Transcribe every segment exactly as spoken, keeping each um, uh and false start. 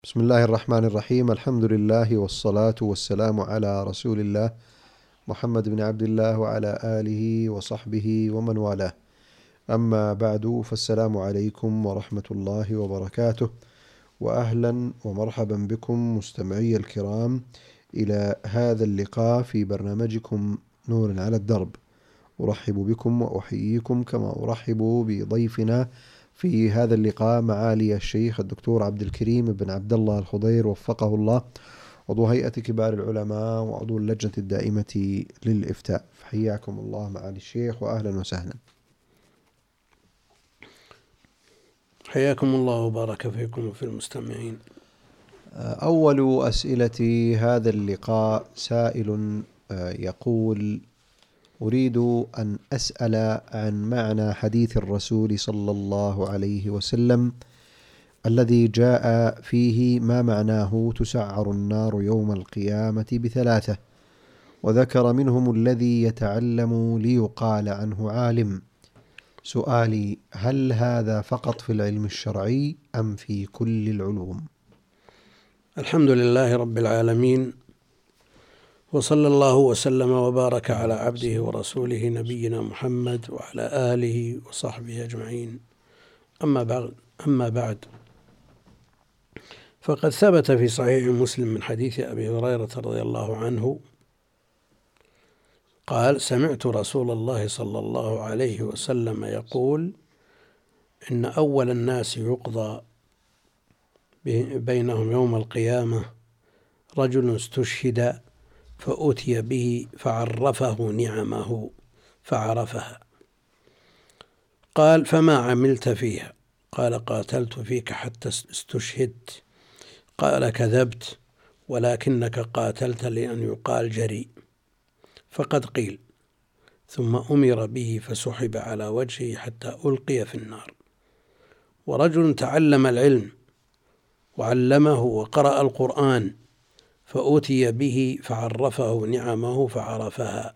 بسم الله الرحمن الرحيم. الحمد لله والصلاة والسلام على رسول الله محمد بن عبد الله وعلى آله وصحبه ومن والاه. أما بعد، فالسلام عليكم ورحمة الله وبركاته، وأهلا ومرحبا بكم مستمعي الكرام إلى هذا اللقاء في برنامجكم نور على الدرب. أرحب بكم وأحييكم كما أرحب بضيفنا في هذا اللقاء، معالي الشيخ الدكتور عبد الكريم بن عبد الله الخضير وفقه الله، عضو هيئة كبار العلماء وعضو اللجنة الدائمة للإفتاء. فحياكم الله معالي الشيخ وأهلا وسهلا. حياكم الله وبارك فيكم وفي المستمعين. أول أسئلة هذا اللقاء سائل يقول: أريد أن أسأل عن معنى حديث الرسول صلى الله عليه وسلم الذي جاء فيه ما معناه تسعر النار يوم القيامة بثلاثة، وذكر منهم الذي يتعلم ليقال عنه عالم. سؤالي: هل هذا فقط في العلم الشرعي أم في كل العلوم؟ الحمد لله رب العالمين، وصلى الله وسلم وبارك على عبده ورسوله نبينا محمد وعلى آله وصحبه أجمعين. أما بعد أما بعد فقد ثبت في صحيح مسلم من حديث أبي هريرة رضي الله عنه قال: سمعت رسول الله صلى الله عليه وسلم يقول: إن أول الناس يقضى بينهم يوم القيامة رجل استشهد فأتي به فعرفه نعمه فعرفها. قال: فما عملت فيها؟ قال: قاتلت فيك حتى استشهدت. قال: كذبت، ولكنك قاتلت لأن يقال جريء. فقد قيل. ثم أمر به فسحب على وجهه حتى ألقي في النار. ورجل تعلم العلم وعلمه وقرأ القرآن فأتي به فعرفه نعمه فعرفها.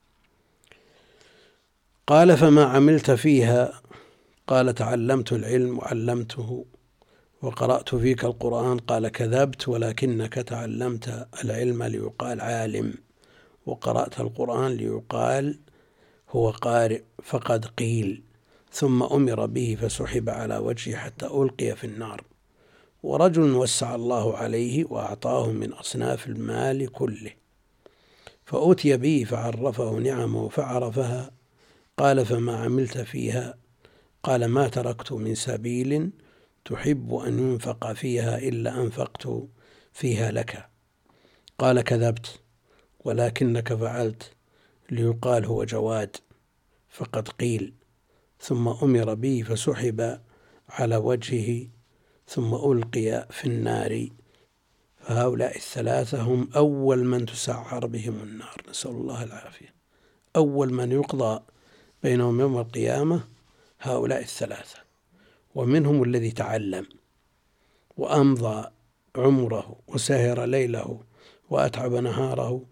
قال: فما عملت فيها؟ قال: تعلمت العلم وعلمته وقرأت فيك القرآن. قال: كذبت، ولكنك تعلمت العلم ليقال عالم، وقرأت القرآن ليقال هو قارئ. فقد قيل. ثم أمر به فسحب على وجهه حتى ألقي في النار. ورجل وسع الله عليه وأعطاه من أصناف المال كله فأتي به فعرفه نعمه فعرفها. قال: فما عملت فيها؟ قال: ما تركت من سبيل تحب أن ينفق فيها إلا أنفقت فيها لك. قال: كذبت، ولكنك فعلت ليقال هو جواد. فقد قيل. ثم أمر به فسحب على وجهه ثم ألقي في النار. فهؤلاء الثلاثة هم أول من تسعر بهم النار، نسأل الله العافية. أول من يقضى بينهم يوم القيامة هؤلاء الثلاثة، ومنهم الذي تعلم وأمضى عمره وسهر ليله وأتعب نهاره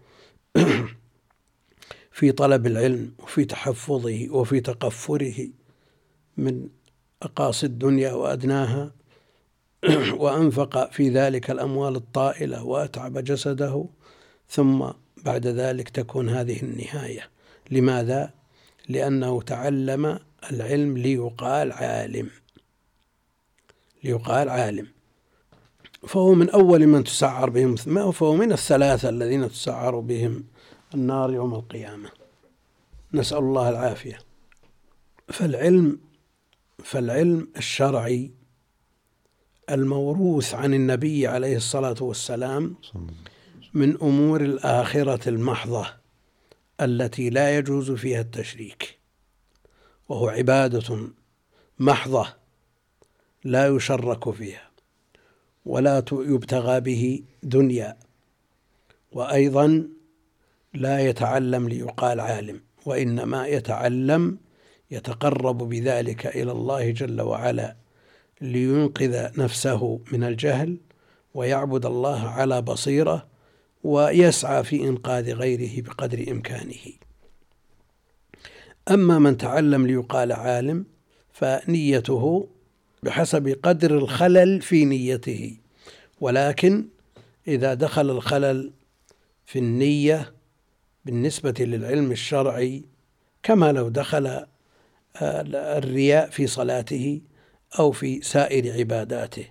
في طلب العلم وفي تحفظه وفي تقفره من أقاصي الدنيا وأدناها، وأنفق في ذلك الأموال الطائلة وأتعب جسده، ثم بعد ذلك تكون هذه النهاية. لماذا؟ لأنه تعلم العلم ليقال عالم ليقال عالم فهو من أول من تسعر بهم، فهو من الثلاثة الذين تسعر بهم النار يوم القيامة، نسأل الله العافية. فالعلم فالعلم الشرعي الموروث عن النبي عليه الصلاة والسلام من أمور الآخرة المحضة التي لا يجوز فيها التشريك، وهو عبادة محضة لا يشرك فيها ولا يبتغى به دنيا، وأيضا لا يتعلم ليقال عالم، وإنما يتعلم يتقرب بذلك إلى الله جل وعلا لينقذ نفسه من الجهل ويعبد الله على بصيرة ويسعى في إنقاذ غيره بقدر إمكانه. أما من تعلم ليقال عالم فنيته بحسب قدر الخلل في نيته ولكن إذا دخل الخلل في النية بالنسبة للعلم الشرعي كما لو دخل الرياء في صلاته أو في سائر عباداته،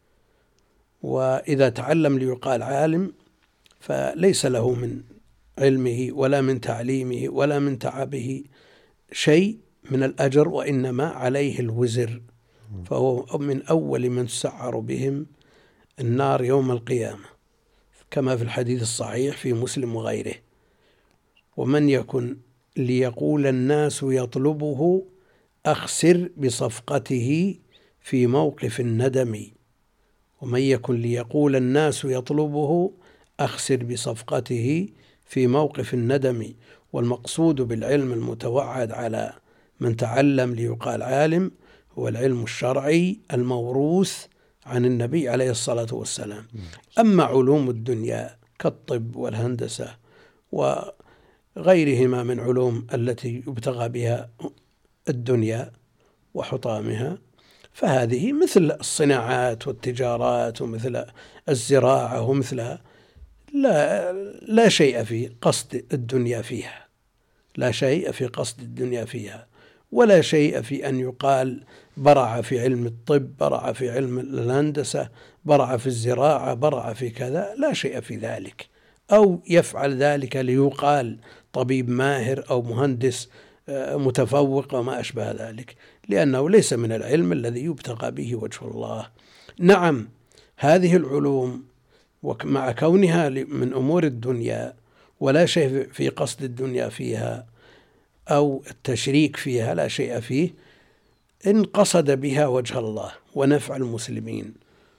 وإذا تعلم ليقال عالم فليس له من علمه ولا من تعليمه ولا من تعبه شيء من الأجر، وإنما عليه الوزر، فهو من أول من تسعر بهم النار يوم القيامة كما في الحديث الصحيح في مسلم وغيره. ومن يكن ليقول الناس يطلبه أخسر بصفقته في موقف الندم، ومن يكن ليقول الناس يطلبه أخسر بصفقته في موقف الندم. والمقصود بالعلم المتوعد على من تعلم ليقال عالم هو العلم الشرعي الموروث عن النبي عليه الصلاة والسلام. أما علوم الدنيا كالطب والهندسة وغيرهما من علوم التي يبتغى بها الدنيا وحطامها فهذه مثل الصناعات والتجارات ومثل الزراعة ومثلها لا, لا شيء في قصد الدنيا فيها، لا شيء في قصد الدنيا فيها، ولا شيء في أن يقال برع في علم الطب، برع في علم الهندسة، برع في الزراعة، برع في كذا، لا شيء في ذلك، أو يفعل ذلك ليقال طبيب ماهر أو مهندس متفوق وما أشبه ذلك، لأنه ليس من العلم الذي يبتغى به وجه الله. نعم هذه العلوم ومع كونها من أمور الدنيا ولا شيء في قصد الدنيا فيها أو التشريك فيها، لا شيء فيه، إن قصد بها وجه الله ونفع المسلمين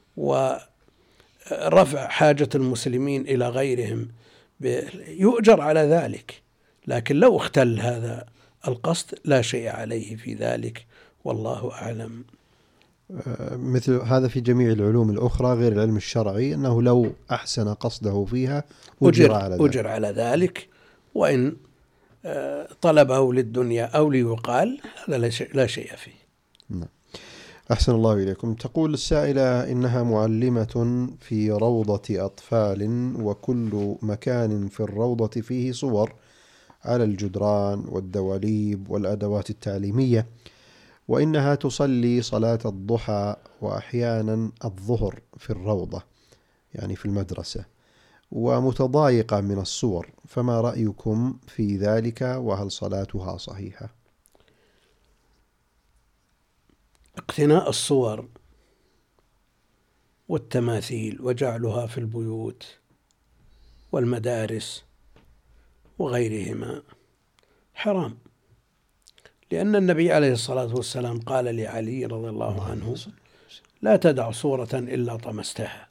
ورفع حاجة المسلمين إلى غيرهم يؤجر على ذلك. لكن لو اختل هذا القصد لا شيء عليه في ذلك، والله أعلم. مثل هذا في جميع العلوم الأخرى غير العلم الشرعي، أنه لو أحسن قصده فيها أجر, أجر على ذلك أجر على ذلك، وإن طلبه للدنيا أو ليقال هذا لا شيء فيه. نعم. أحسن الله إليكم. تقول السائلة إنها معلمة في روضة أطفال، وكل مكان في الروضة فيه صور على الجدران والدواليب والأدوات التعليمية، وإنها تصلي صلاة الضحى وأحيانا الظهر في الروضة يعني في المدرسة، ومتضايقة من الصور، فما رأيكم في ذلك، وهل صلاتها صحيحة؟ اقتناء الصور والتماثيل وجعلها في البيوت والمدارس وغيرهما حرام، لأن النبي عليه الصلاة والسلام قال لعلي رضي الله عنه: لا تدع صورة إلا طمستها،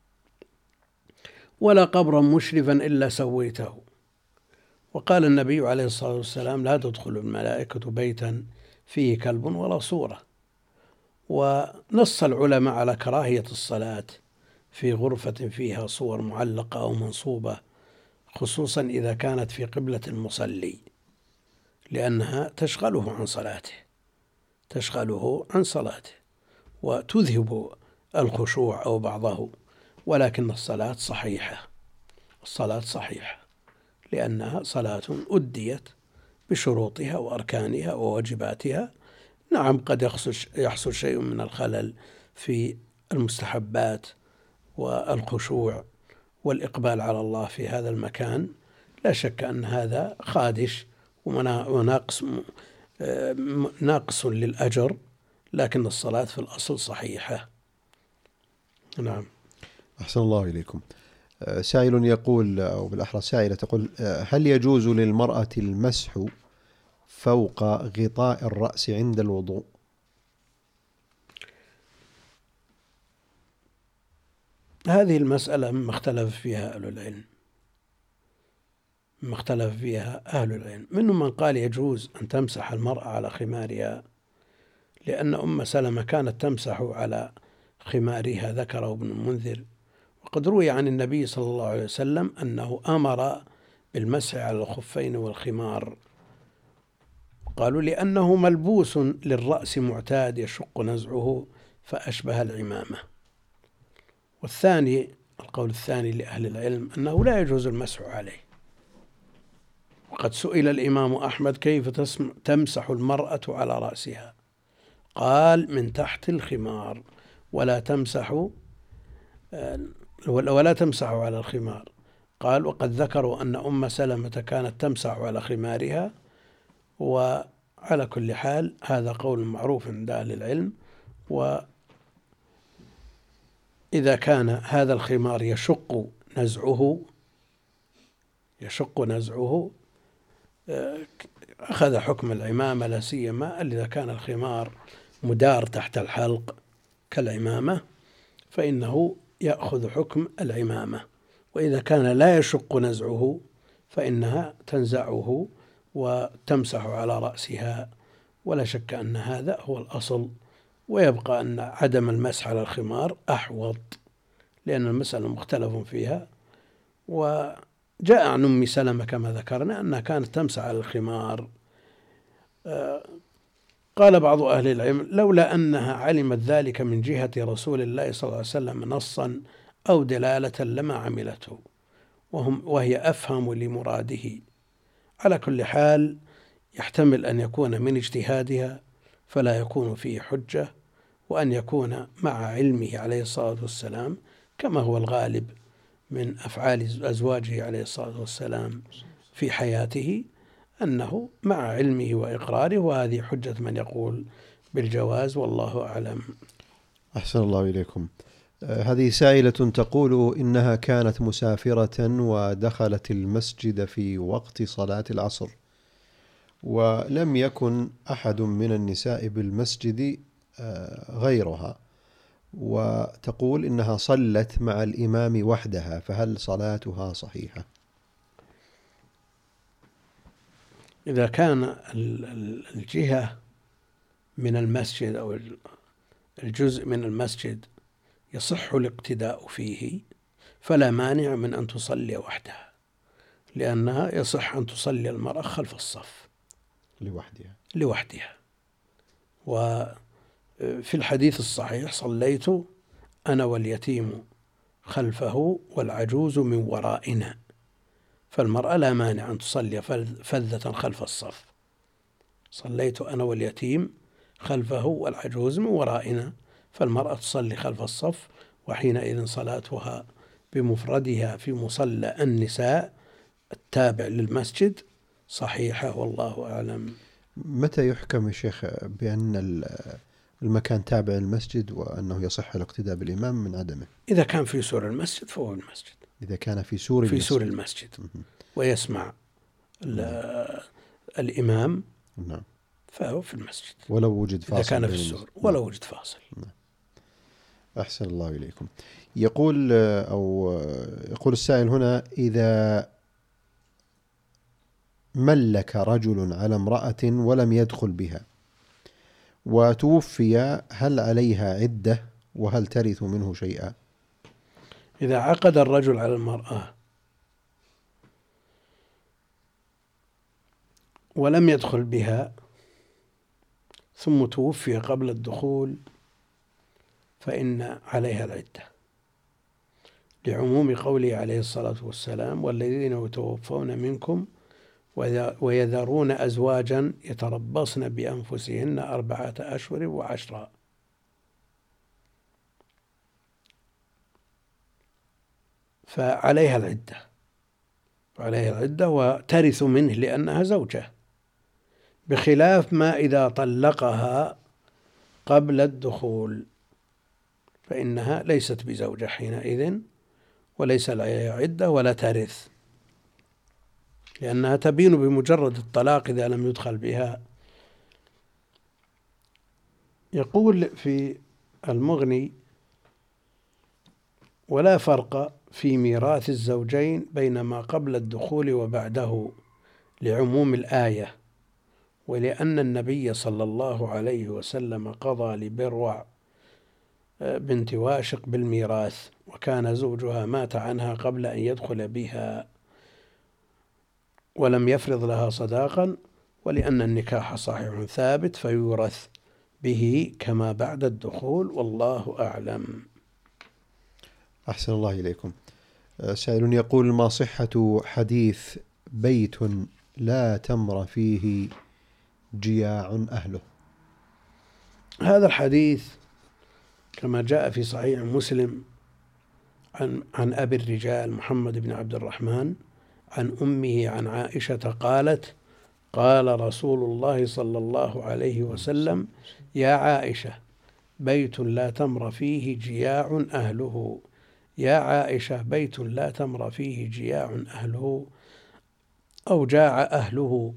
ولا قبرا مشرفا إلا سويته. وقال النبي عليه الصلاة والسلام: لا تدخل الملائكة بيتا فيه كلب ولا صورة. ونص العلماء على كراهية الصلاة في غرفة فيها صور معلقة أو منصوبة، خصوصا إذا كانت في قبلة المصلي، لأنها تشغله عن صلاته تشغله عن صلاته وتذهب الخشوع أو بعضه. ولكن الصلاة صحيحة الصلاة صحيحة لأنها صلاة أديت بشروطها وأركانها وواجباتها. نعم قد يحصل شيء من الخلل في المستحبات والخشوع والإقبال على الله في هذا المكان، لا شك أن هذا خادش وناقص ناقص للأجر، لكن الصلاة في الأصل صحيحة. نعم. أحسن الله إليكم. سائل يقول، أو بالأحرى سائلة تقول: هل يجوز للمرأة المسح فوق غطاء الرأس عند الوضوء؟ هذه المسألة مما اختلف فيها أهل العلم مما اختلف فيها أهل العلم منهم من قال يجوز أن تمسح المرأة على خمارها، لأن أم سلمة كانت تمسح على خمارها، ذكره ابن المنذر. وقد روي عن النبي صلى الله عليه وسلم أنه أمر بالمسح على الخفين والخمار، قالوا لأنه ملبوس للرأس معتاد يشق نزعه فأشبه العمامة. والثاني القول الثاني لأهل العلم أنه لا يجوز المسح عليه. وقد سئل الإمام أحمد كيف تمسح المرأة على رأسها؟ قال من تحت الخمار، ولا تمسح ولا تمسح على الخمار. قال وقد ذكروا أن أم سلمة كانت تمسح على خمارها. وعلى كل حال هذا قول معروف عند أهل العلم. وإذا كان هذا الخمار يشق نزعه يشق نزعه أخذ حكم العمامة، لا سيما إذا كان الخمار مدار تحت الحلق كالعمامة فإنه يأخذ حكم العمامة. وإذا كان لا يشق نزعه فإنها تنزعه وتمسح على رأسها، ولا شك أن هذا هو الأصل. ويبقى أن عدم المسح على الخمار أحوط، لأن المسألة مختلف فيها. وجاء عن أم سلمة كما ذكرنا أنها كانت تمسح على الخمار. قال بعض أهل العلم لولا أنها علمت ذلك من جهة رسول الله صلى الله عليه وسلم نصا أو دلالة لما عملته، وهم وهي أفهم لمراده. على كل حال يحتمل أن يكون من اجتهادها فلا يكون فيه حجة، وأن يكون مع علمه عليه الصلاة والسلام كما هو الغالب من أفعال أزواجه عليه الصلاة والسلام في حياته، أنه مع علمه وإقراره، وهذه حجة من يقول بالجواز، والله أعلم. أحسن الله إليكم. هذه سائلة تقول إنها كانت مسافرة ودخلت المسجد في وقت صلاة العصر، ولم يكن أحد من النساء بالمسجد غيرها، وتقول إنها صلت مع الإمام وحدها، فهل صلاتها صحيحة؟ إذا كان الجهة من المسجد أو الجزء من المسجد يصح الاقتداء فيه فلا مانع من أن تصلي وحدها، لأنها يصح أن تصلي المرأة خلف الصف لوحدها لوحدها. وفي الحديث الصحيح صليت أنا واليتيم خلفه والعجوز من ورائنا، فالمرأة لا مانع أن تصلي فذة خلف الصف. صليت أنا واليتيم خلفه والعجوز من ورائنا، فالمرأة تصلي خلف الصف، وحينئذ صلاتها بمفردها في مصلى النساء التابع للمسجد صحيحة، والله أعلم. متى يحكم يا شيخ بأن المكان تابع للمسجد وأنه يصح الاقتداء بالإمام من عدمه؟ إذا كان في سور المسجد فهو المسجد. إذا كان في سور في المسجد. سور المسجد ويسمع الإمام نعم فهو في المسجد، ولو وجد فاصل. إذا كان في السور ولو وجد فاصل. نعم. أحسن الله إليكم. يقول أو يقول السائل هنا: إذا ملك رجل على امرأة ولم يدخل بها وتوفي، هل عليها عدة وهل ترث منه شيئا؟ إذا عقد الرجل على المرأة ولم يدخل بها ثم توفي قبل الدخول فإن عليها العدة، لعموم قوله عليه الصلاة والسلام: والذين يتوفون منكم ويذرون أزواجا يتربصن بأنفسهن أربعة أشهر وعشرا. فعليها العدة وعليها العدة وترث منه لأنها زوجة، بخلاف ما إذا طلقها قبل الدخول فإنها ليست بزوجة حينئذ، وليس عليها عدة ولا ترث، لأنها تبين بمجرد الطلاق إذا لم يدخل بها. يقول في المغني: ولا فرق في ميراث الزوجين بين ما قبل الدخول وبعده لعموم الآية، ولأن النبي صلى الله عليه وسلم قضى لبروع بنت واشق بالميراث، وكان زوجها مات عنها قبل أن يدخل بها ولم يفرض لها صداقا، ولأن النكاح صحيح ثابت فيورث به كما بعد الدخول، والله أعلم. أحسن الله إليكم. سائل يقول: ما صحة حديث بيت لا تمر فيه جياع أهله؟ هذا الحديث كما جاء في صحيح مسلم عن عن أبي الرجال محمد بن عبد الرحمن عن أمه عن عائشة قالت: قال رسول الله صلى الله عليه وسلم: يا عائشة، بيت لا تمر فيه جياع أهله. يا عائشة، بيت لا تمر فيه جياع أهله أو جاع أهله.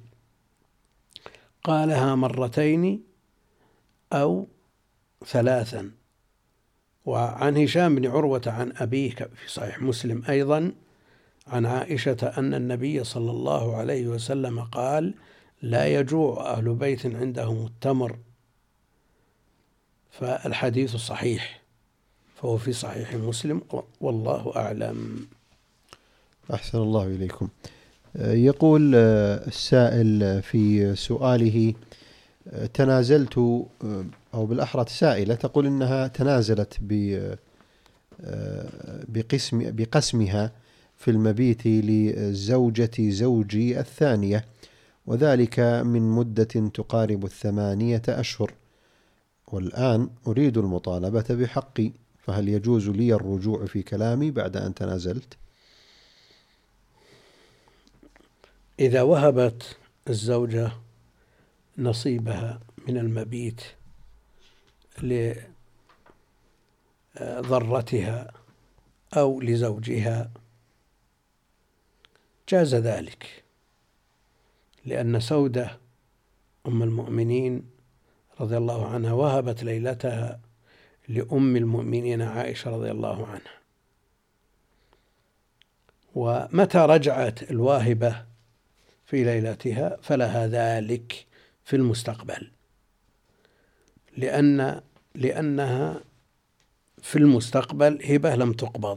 قالها مرتين أو ثلاثا. وعن هشام بن عروة عن أبيه في صحيح مسلم أيضا عن عائشة أن النبي صلى الله عليه وسلم قال: لا يجوع أهل بيت عندهم التمر. فالحديث صحيح، فهو في صحيح مسلم، والله أعلم. أحسن الله إليكم. يقول السائل في سؤاله: تنازلت، أو بالأحرى سائلة تقول إنها تنازلت بقسم بقسمها في المبيت لزوجة زوجي الثانية، وذلك من مدة تقارب الثمانية أشهر، والآن أريد المطالبة بحقي، فهل يجوز لي الرجوع في كلامي بعد أن تنازلت؟ إذا وهبت الزوجة نصيبها من المبيت لضرتها أو لزوجها جاز ذلك، لأن سودة أم المؤمنين رضي الله عنها وهبت ليلتها لأم المؤمنين عائشة رضي الله عنها، ومتى رجعت الواهبة في ليلتها فلها ذلك في المستقبل، لأن لأنها في المستقبل هبة لم تقبض.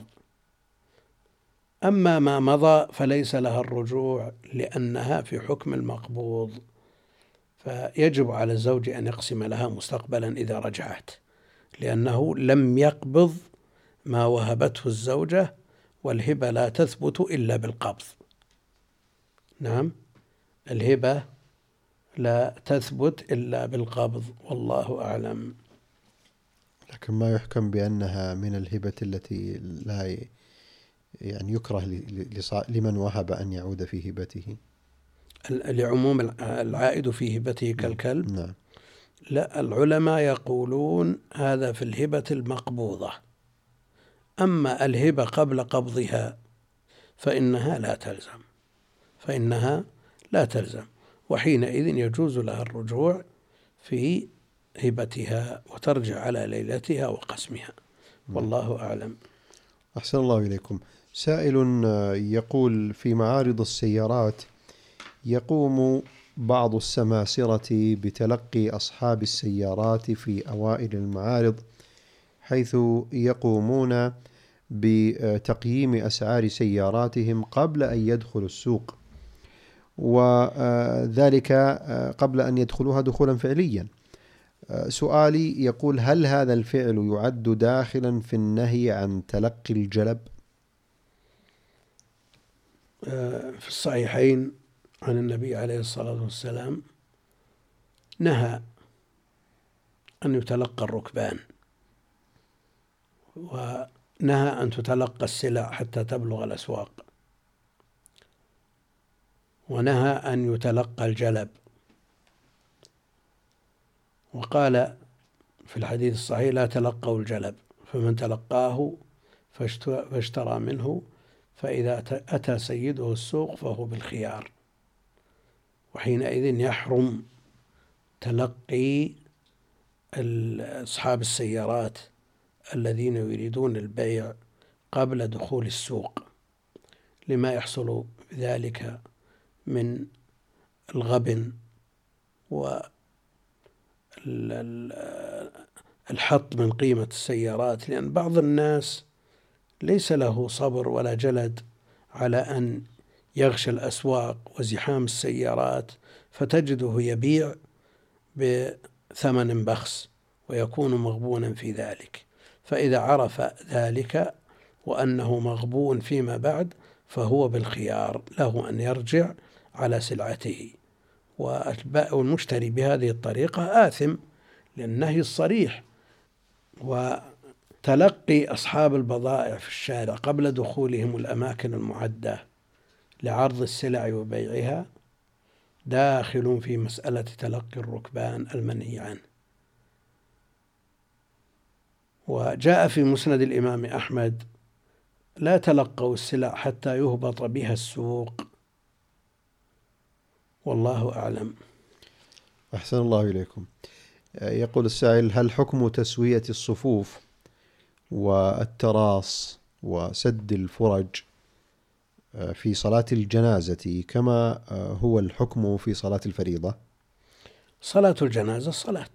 أما ما مضى فليس لها الرجوع لأنها في حكم المقبوض، فيجب على الزوج أن يقسم لها مستقبلا إذا رجعت، لأنه لم يقبض ما وهبته الزوجة، والهبة لا تثبت إلا بالقبض. نعم، الهبة لا تثبت إلا بالقبض، والله أعلم. لكن ما يحكم بأنها من الهبة التي لا يعني يكره لمن وهب أن يعود في هبته، لعموم العائد في هبته كالكلب. نعم. لا، العلماء يقولون هذا في الهبة المقبوضة، أما الهبة قبل قبضها فإنها لا تلزم فإنها لا تلزم وحينئذ يجوز لها الرجوع في هبتها وترجع على ليلتها وقسمها، والله أعلم. أحسن الله إليكم. سائل يقول: في معارض السيارات يقوم بعض السماسرة بتلقي أصحاب السيارات في أوائل المعارض، حيث يقومون بتقييم أسعار سياراتهم قبل أن يدخلوا السوق، وذلك قبل أن يدخلوها دخولا فعليا. سؤالي يقول: هل هذا الفعل يعد داخلا في النهي عن تلقي الجلب؟ في الصحيحين عن النبي عليه الصلاة والسلام نهى أن يتلقى الركبان، ونهى أن تتلقى السلع حتى تبلغ الأسواق، ونهى أن يتلقى الجلب. وقال في الحديث الصحيح: لا تلقوا الجلب، فمن تلقاه فاشترى منه، فإذا أتى سيده السوق فهو بالخيار، وحينئذ يحرم تلقي أصحاب السيارات الذين يريدون البيع قبل دخول السوق، لما يحصل بذلك من الغبن والحط من قيمة السيارات، لأن بعض الناس ليس له صبر ولا جلد على أن يغشى الأسواق وزحام السيارات، فتجده يبيع بثمن بخس ويكون مغبونا في ذلك. فإذا عرف ذلك وأنه مغبون فيما بعد فهو بالخيار، له أن يرجع على سلعته. والمشتري بهذه الطريقة آثم للنهي الصريح. وتلقي أصحاب البضائع في الشارع قبل دخولهم الأماكن المعدة لعرض السلع وبيعها داخل في مسألة تلقي الركبان المنهي عنه. وجاء في مسند الإمام أحمد: لا تلقوا السلع حتى يهبط بها السوق. والله أعلم. أحسن الله إليكم. يقول السائل: هل حكم تسوية الصفوف والتراص وسد الفرج في صلاة الجنازة كما هو الحكم في صلاة الفريضة؟ صلاة الجنازة صلاة،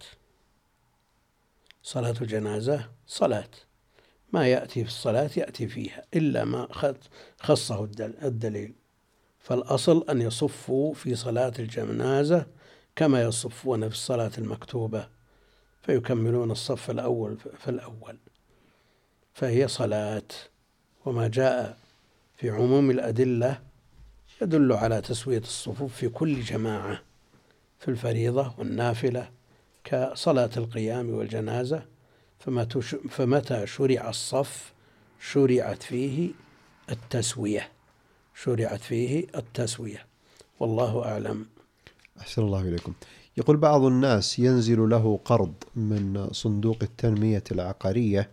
صلاة الجنازة صلاة، ما يأتي في الصلاة يأتي فيها إلا ما خصه الدليل. فالأصل أن يصفوا في صلاة الجنازة كما يصفون في الصلاة المكتوبة، فيكملون الصف الأول فالأول، فهي صلاة. وما جاء في عموم الأدلة يدل على تسوية الصفوف في كل جماعة في الفريضة والنافلة كصلاة القيام والجنازة. فمتى شرع الصف شرعت فيه التسوية، شرعت فيه التسوية. والله أعلم. أحسن الله إليكم. يقول: بعض الناس ينزل له قرض من صندوق التنمية العقارية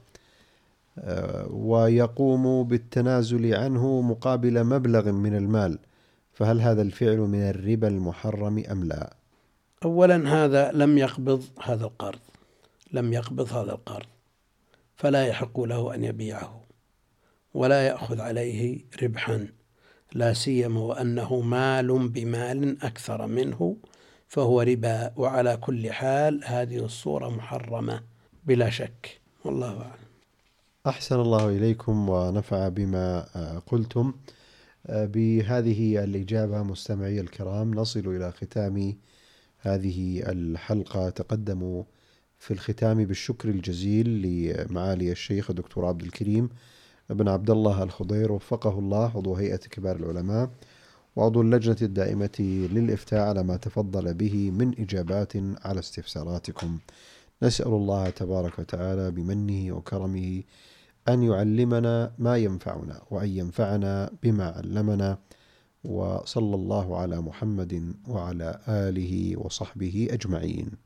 ويقوم بالتنازل عنه مقابل مبلغ من المال، فهل هذا الفعل من الربا المحرم أم لا؟ أولا هذا لم يقبض هذا القرض، لم يقبض هذا القرض، فلا يحق له أن يبيعه ولا يأخذ عليه ربحا، لا سيما وأنه مال بمال أكثر منه فهو ربا. وعلى كل حال هذه الصورة محرمة بلا شك. والله أعلم. أحسن الله إليكم ونفع بما قلتم. بهذه الإجابة مستمعي الكرام نصل إلى ختام هذه الحلقة. تقدموا في الختام بالشكر الجزيل لمعالي الشيخ الدكتور عبد الكريم بن عبد الله الخضير وفقه الله، عضو هيئة كبار العلماء وعضو اللجنة الدائمة للإفتاء، على ما تفضل به من إجابات على استفساراتكم. نسأل الله تبارك وتعالى بمنه وكرمه أن يعلمنا ما ينفعنا وأن ينفعنا بما علمنا، وصلى الله على محمد وعلى آله وصحبه أجمعين.